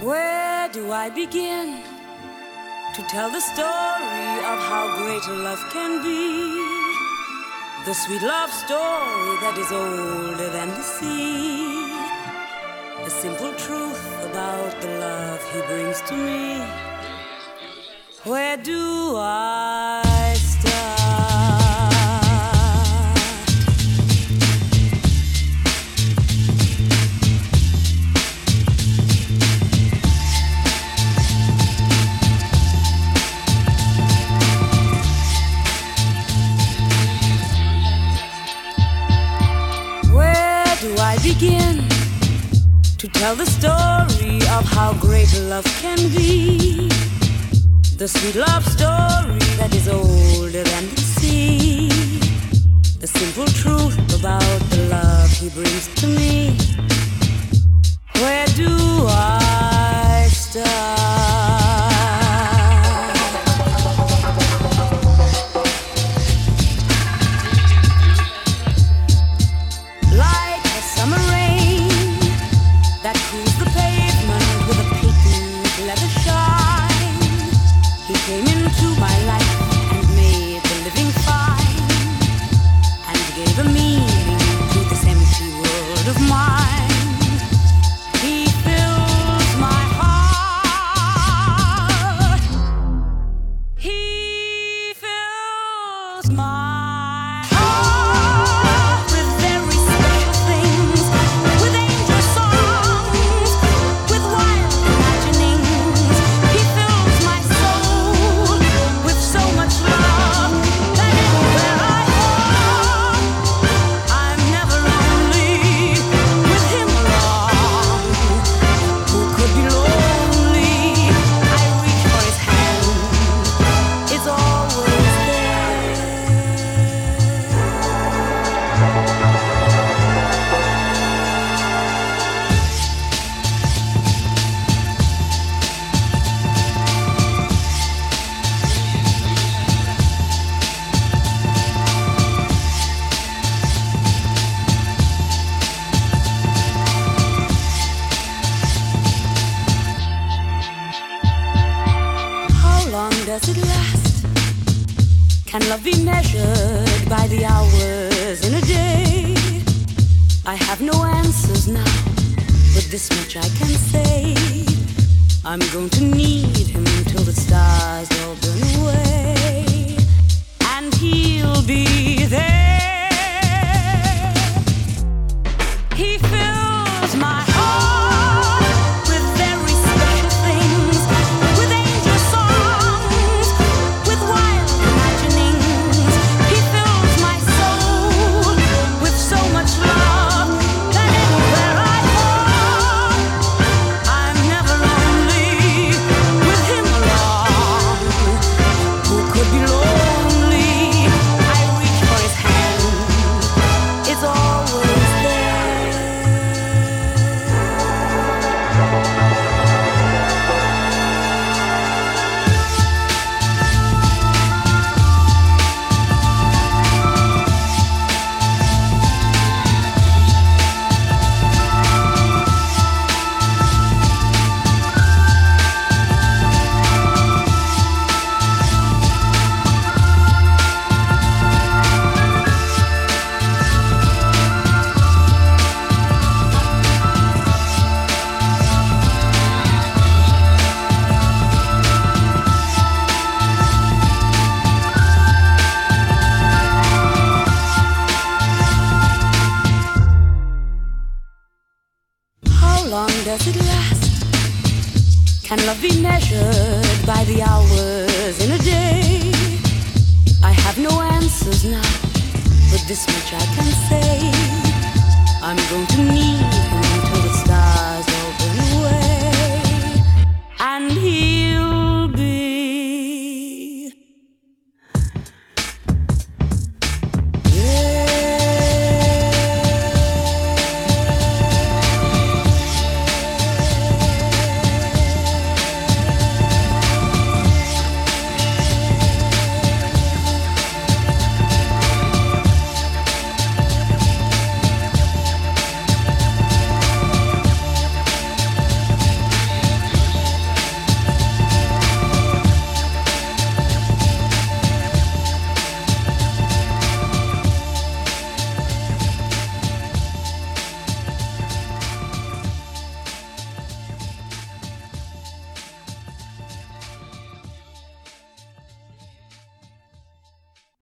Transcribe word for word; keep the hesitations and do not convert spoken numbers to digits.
Where do I begin to tell the story of how great love can be? The sweet love story that is older than the sea. The simple truth about the love he brings to me. Where do I start? Where do I begin to tell the story of how great love can be? The sweet love story that is older than the sea. The simple truth about the love he brings to me. Where do I start? Like a summer rain that cools the pavement with a patent leather shine. He came into my life and made the living fine, and gave a meaning to this empty world of mine. He fills my heart. He fills my heart with very special things, with angel songs, with wild imaginings. He fills my soul with so much love that anywhere I go, I'm never lonely with him along. Who could be lonely? I reach for his hand, it's always there. How long does it last? Can love be measured by the hours in a day? I have no answers now, but this much I can say. I'm going to need him till the stars all burn away, and he'll be there. He fills my heart with very special things, with angel songs, with wild imaginings. He fills my soul with so much love that anywhere I go, I'm never lonely with him along. Who could be lonely? I reach for his hand, it's always there. How long does it last? Can love be measured by the hours in a day? I have no answers now, but this much I